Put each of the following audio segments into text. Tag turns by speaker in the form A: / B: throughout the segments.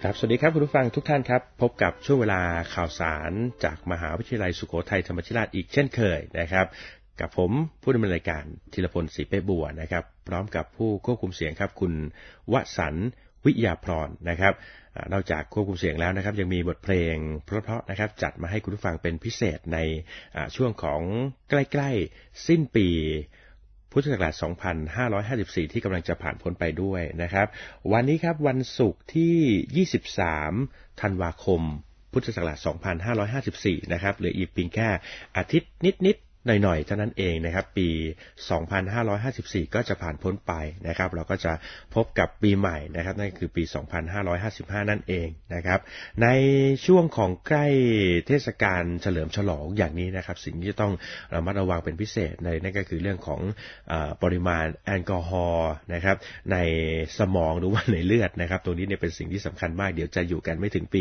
A: ครับสวัสดีครับคุณผู้ฟังทุกท่านครับพบกับช่วงเวลาข่าวสารจากมหาวิทยาลัยสุโขทัยธรรมาธิราชอีกเช่นเคยนะครับกับผมผู้ดำเนินรายการธีรพลศรีเป้บัวนะครับพร้อมกับผู้ควบคุมเสียงครับคุณวสันต์วิยาพรนะครับนอกจากควบคุมเสียงแล้วนะครับยังมีบทเพลงเพราะๆนะครับจัดมาให้คุณผู้ฟังเป็นพิเศษในช่วงของใกล้ๆสิ้นปีพุทธศักราช 2554 ที่กำลังจะผ่านพ้นไปด้วยนะครับวันนี้ครับวันศุกร์ที่ 23 ธันวาคม พุทธศักราช 2554 นะครับเหลืออีกเพียงแค่อาทิตย์นิดๆหน่อยๆเท่านั้นเองนะครับปี 2554 ก็จะผ่านพ้นไปนะครับเราก็จะพบกับปีใหม่นะครับนั่นคือปี 2555 นั่นเองนะครับในช่วงของใกล้เทศกาลเฉลิมฉลองอย่างนี้นะครับสิ่งที่จะต้องระมัดระวังเป็นพิเศษนั่นก็คือเรื่องของปริมาณแอลกอฮอล์นะครับในสมองหรือว่าในเลือดนะครับตรงนี้เนี่ยเป็นสิ่งที่สำคัญมากเดี๋ยวจะอยู่กันไม่ถึงปี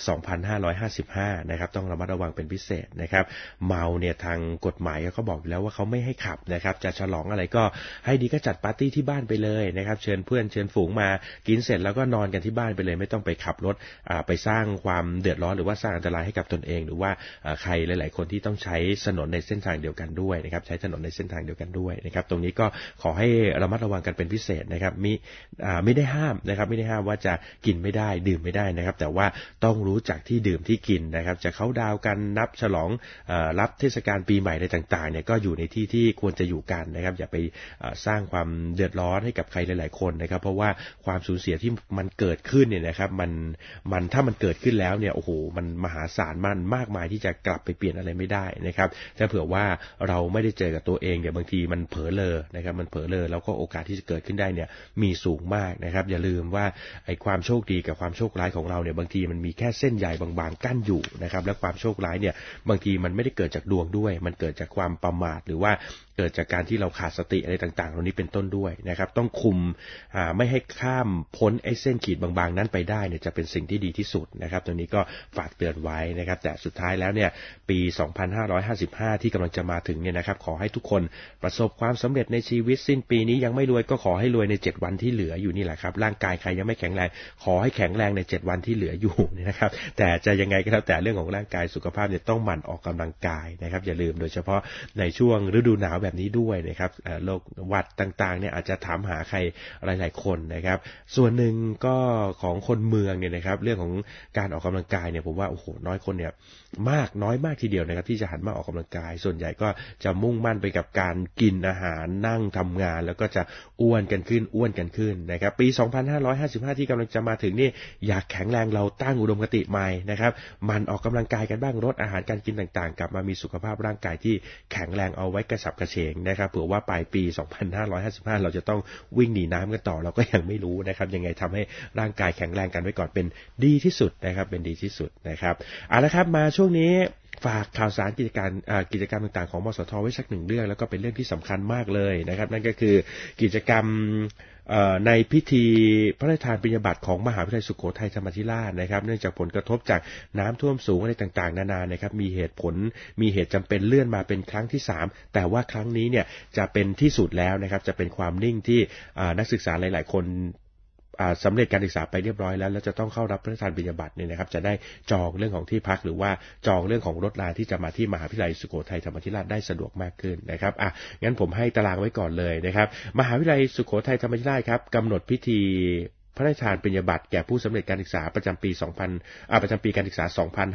A: 2555 นะครับต้องระมัดระวังเป็นพิเศษนะครับเมาเนี่ยทางกฎหมายเขาบอกอยู่แล้วว่าเขาไม่ให้ขับนะครับจะฉลองอะไรก็ให้ดีก็จัดปาร์ตี้ที่บ้านไปเลยนะครับเชิญเพื่อนเชิญฝูงมากินเสร็จแล้วก็นอนกันที่บ้านไปเลยไม่ต้องไปขับรถไปสร้างความเดือดร้อนหรือว่าสร้างอันตรายให้กับตนเองหรือว่าใครหลายๆคนที่ต้องใช้ถนนในเส้นทางเดียวกันด้วยนะครับใช้ถนนในเส้นทางเดียวกันด้วยนะครับตรงนี้ก็ขอให้ระมัดระวังกันเป็นพิเศษนะครับไม่ได้ห้ามนะครับไม่ได้ห้ามว่าจะกินไม่ได้ดื่มไม่ได้นะครับแต่ว่าต้องรู้จักที่ดื่มที่กินนะครับจะเข้าดาวกันนับฉลองรับเทศกาลปีใหม่อะไรต่างๆเนี่ยก็อยู่ในที่ที่ควรจะอยู่กันนะครับอย่าไปสร้างความเดือดร้อนให้กับใครหลายๆคนนะครับเพราะว่าความสูญเสียที่มันเกิดขึ้นเนี่ยนะครับมันถ้ามันเกิดขึ้นแล้วเนี่ยโอ้โหมันมหาศาลมันมากมายที่จะกลับไปเปลี่ยนอะไรไม่ได้นะครับถ้าเผื่อว่าเราไม่ได้เจอกับตัวเองเนี่ยบางทีมันเผลอเลอนะครับมันเผลอเลอแล้วก็โอกาสที่จะเกิดขึ้นได้เนี่ยมีสูงมากนะครับอย่าลืมว่าไอ้ความโชคดีกับความโชคร้ายของเราเนี่ยบางทีมันมีแค่เส้นใยบางๆกั้นอยู่นะครับและความโชคร้ายเนี่ยบางทีมันไม่ได้เกิดจากดวงด้วยมันเกิดจากความประมาทหรือว่าเกิดจากการที่เราขาดสติอะไรต่างๆเหล่านี้เป็นต้นด้วยนะครับต้องคุมไม่ให้ข้ามพ้นไอ้เส้นขีดบางๆนั้นไปได้เนี่ยจะเป็นสิ่งที่ดีที่สุดนะครับตัวนี้ก็ฝากเตือนไว้นะครับแต่สุดท้ายแล้วเนี่ยปี 2555 ที่กำลังจะมาถึงเนี่ยนะครับขอให้ทุกคนประสบความสำเร็จในชีวิตสิ้นปีนี้ยังไม่รวยก็ขอให้รวยใน7วันที่เหลืออยู่นี่แหละครับร่างกายใครยังไม่แข็งแรงขอให้แข็งแรงใน7วันที่เหลืออยู่นะครับแต่จะยังไงก็แล้วแต่เรื่องของร่างกายสุขภาพเนี่ยต้องหมั่นออกกำลังกายนะครับอย่าลืมโดยเฉพาะในช่วงฤดูหนาวแบบนี้ด้วยนะครับโรคหวัดต่างๆเนี่ยอาจจะถามหาใครหลายๆคนนะครับส่วนหนึ่งก็ของคนเมืองเนี่ยนะครับเรื่องของการออกกำลังกายเนี่ยผมว่าโอ้โหน้อยคนเนี่ยน้อยมากทีเดียวนะครับที่จะหันมาออกกำลังกายส่วนใหญ่ก็จะมุ่งมั่นไปกับการกินอาหารนั่งทำงานแล้วก็จะอ้วนกันขึ้นนะครับปี 2555 ที่กำลังจะมาถึงนี่อยากแข็งแรงเราตั้งอุดมคติใหม่นะครับมันออกกำลังกายกันบ้างลดอาหารการกินต่างๆกลับมามีสุขภาพร่างกายที่แข็งแรงเอาไว้กระฉับกระเฉงนะครับเผื่อว่าปลายปี 2555 เราจะต้องวิ่งหนีน้ำกันต่อเราก็ยังไม่รู้นะครับยังไงทำให้ร่างกายแข็งแรงกันไว้ก่อนเป็นดีที่สุดนะครับเป็นดีที่สุดนะครับเอาละครับมาช่วงนี้ฝากข่าวสารกิจกรรมต่างๆของมสทไว้สักหนึ่งเรื่องแล้วก็เป็นเรื่องที่สำคัญมากเลยนะครับนั่นก็คือกิจกรรมในพิธีพระราชทานปริญญาบัตรของมหาวิทยาลัยสุโขทัยธรรมาธิราชนะครับเนื่องจากผลกระทบจากน้ำท่วมสูงอะไรต่างๆนานานะครับมีเหตุจำเป็นเลื่อนมาเป็นครั้งที่3แต่ว่าครั้งนี้เนี่ยจะเป็นที่สุดแล้วนะครับจะเป็นความนิ่งที่นักศึกษาหลายๆคนสำเร็จการศึกษาไปเรียบร้อยแล้วจะต้องเข้ารับพระราชทานปริญญาบัตรเนี่ยนะครับจะได้จองเรื่องของที่พักหรือว่าจองเรื่องของรถราที่จะมาที่มหาวิทยาลัยสุโขทัยธรรมาธิราชได้สะดวกมากขึ้นนะครับงั้นผมให้ตารางไว้ก่อนเลยนะครับมหาวิทยาลัยสุโขทัยธรรมาธิราชครับกำหนดพิธีพระราชทานปริญญาบัตรแก่ผู้สำเร็จการศึกษาประจำปีการศึกษา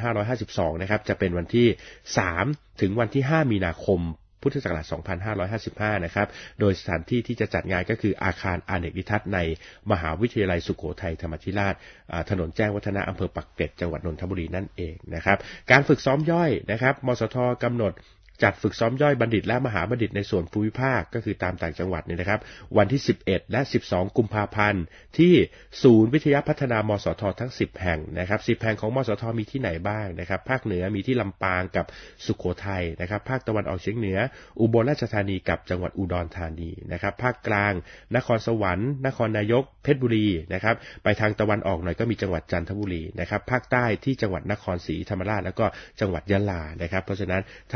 A: 2552 นะครับจะเป็นวันที่3ถึงวันที่5มีนาคมพุทธศักราช 2555 นะครับโดยสถานที่ที่จะจัดงานก็คืออาคารอเนกนิทัศน์ในมหาวิทยาลัยสุโขทัยธรรมาธิราชถนนแจ้งวัฒนะอำเภอปักเกร็ดจังหวัดนนทบุรีนั่นเองนะครับการฝึกซ้อมย่อยนะครับมสทกำหนดจัดฝึกซ้อมย่อยบัณฑิตและมหาบัณฑิตในส่วนภูมิภาคก็คือตามต่างจังหวัดเนี่ยนะครับวันที่11และ12กุมภาพันธ์ที่ศูนย์วิทยาพัฒนามสททั้ง10แห่งนะครับ10แห่งของมสทมีที่ไหนบ้างนะครับภาคเหนือมีที่ลำปางกับสุโขทัยนะครับภาคตะวันออกเฉียงเหนืออุบลราชธานีกับจังหวัดอุดรธานีนะครับภาคกลางนครสวรรค์นครนายกเพชรบุรีนะครับไปทางตะวันออกหน่อยก็มีจังหวัดจันทบุรีนะครับภาคใต้ที่จังหวัดนครศรีธรรมราชแล้วก็จังหวัดยะลานะครับเพราะฉะนั้นท่านใดที่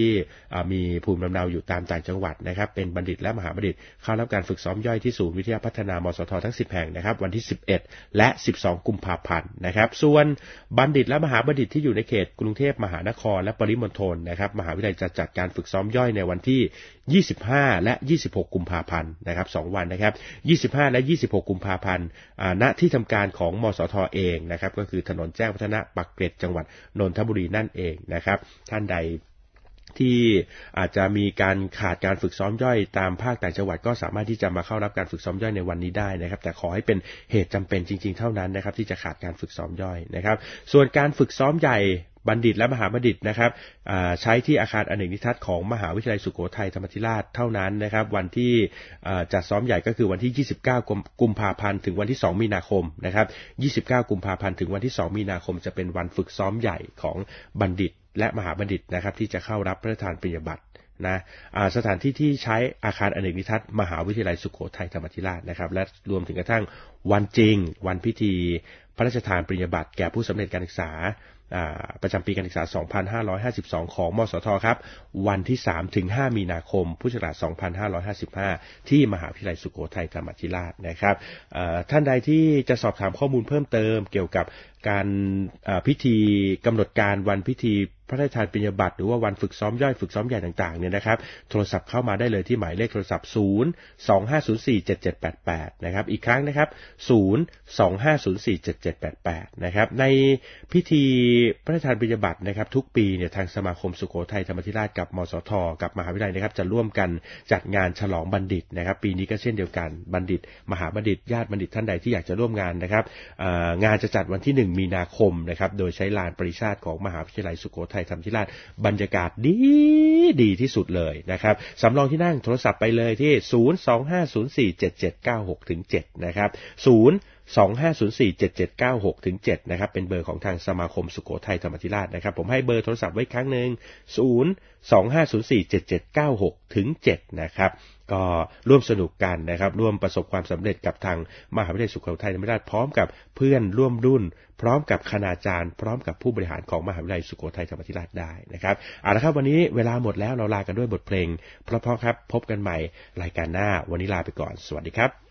A: ที่มีภูมิลำเนาอยู่ตามต่างจังหวัดนะครับเป็นบัณฑิตและมหาบัณฑิตเข้ารับการฝึกซ้อมย่อยที่ศูนย์วิทยาพัฒนามสททั้ง10แห่งนะครับวันที่11และ12กุมภาพันธ์นะครับส่วนบัณฑิตและมหาบัณฑิตที่อยู่ในเขตกรุงเทพมหานครและปริมณฑลนะครับมหาวิทยาลัยจะจัดการฝึกซ้อมย่อยในวันที่25และ26กุมภาพันธ์นะครับ2วันนะครับ25และ26กุมภาพันธ์ณที่ทำการของมสทเองนะครับก็คือถนนแจ้งวัฒนะปากเกร็ดจังหวัดนนทบุรีนั่นเองนะครับท่านใดที่อาจจะมีการขาดการฝึกซ้อมย่อยตามภาคต่างจังหวัดก็สามารถที่จะมาเข้ารับการฝึกซ้อมย่อยในวันนี้ได้นะครับแต่ขอให้เป็นเหตุจำเป็นจริงๆเท่านั้นนะครับที่จะขาดการฝึกซ้อมย่อยนะครับส่วนการฝึกซ้อมใหญ่บัณฑิตและมหาบัณฑิตนะครับใช้ที่อาคารอเนกนิทัศน์ของมหาวิทยาลัยสุโขทัยธรรมาธิราชเท่านั้นนะครับวันที่จัดซ้อมใหญ่ก็คือวันที่29กุมภาพันธ์ถึงวันที่2มีนาคมนะครับ29กุมภาพันธ์ถึงวันที่2มีนาคมจะเป็นวันฝึกซ้อมใหญ่ของบัณฑิตและมหาบัณฑิตนะครับที่จะเข้ารับพระราชทานปริญญาบัตรนะสถานที่ที่ใช้อาคารอเนกนิทัศน์มหาวิทยาลัยสุโขทัยธรรมาธิราชนะครับและรวมถึงกระทั่งวันจริงวันพิธีพระราชทานปริญญาบัตรแก่ผู้สำเร็จการศึกษาประจำปีการศึกษา 2552 ของมสทครับวันที่3ถึง5มีนาคมพุทธศักราช 2555 ที่มหาวิทยาลัยสุโขทัยธรรมาธิราชนะครับท่านใดที่จะสอบถามข้อมูลเพิ่มเติมเกี่ยวกับการพิธีกำหนดการวันพิธีพระราชทานปริญญาบัตรหรือว่าวันฝึกซ้อมย่อยฝึกซ้อมใหญ่ต่างๆเนี่ยนะครับโทรศัพท์เข้ามาได้เลยที่หมายเลขโทรศัพท์ 025047788 นะครับอีกครั้งนะครับ 025047788 นะครับในพิธีพระราชทานปริญญาบัตรนะครับทุกปีเนี่ยทางสมาคมสุโขทัยธรรมาธิราชกับมสทกับมหาวิทยาลัยนะครับจะร่วมกันจัดงานฉลองบัณฑิตนะครับปีนี้ก็เช่นเดียวกันบัณฑิตมหาบัณฑิตญาติบัณฑิตท่านใดที่อยากจะร่วมงานนะครับงานจะจัดวันที่1มีนาคมนะครับโดยใช้ลานปริชาติของมหาวิทยาลัยสุโขทัยธรรมาธิราชบรรยากาศดีที่สุดเลยนะครับสำรองที่นั่งโทรศัพท์ไปเลยที่ 025047796-7 นะครับ 025047796-7 นะครับเป็นเบอร์ของทางสมาคมสุโขทัยธรรมาธิราชนะครับผมให้เบอร์โทรศัพท์ไว้ครั้งนึง 025047796-7 นะครับก็ร่วมสนุกกันนะครับร่วมประสบความสำเร็จกับทางมหาวิทยาลัยสุโขทัยธรรมาธิราชพร้อมกับเพื่อนร่วมรุ่นพร้อมกับคณาจารย์พร้อมกับผู้บริหารของมหาวิทยาลัยสุโขทัยธรรมาธิราชได้นะครับเอาละครับวันนี้เวลาหมดแล้วเราลากันด้วยบทเพลงเพราะๆครับพบกันใหม่รายการหน้าวันนี้ลาไปก่อนสวัสดีครับ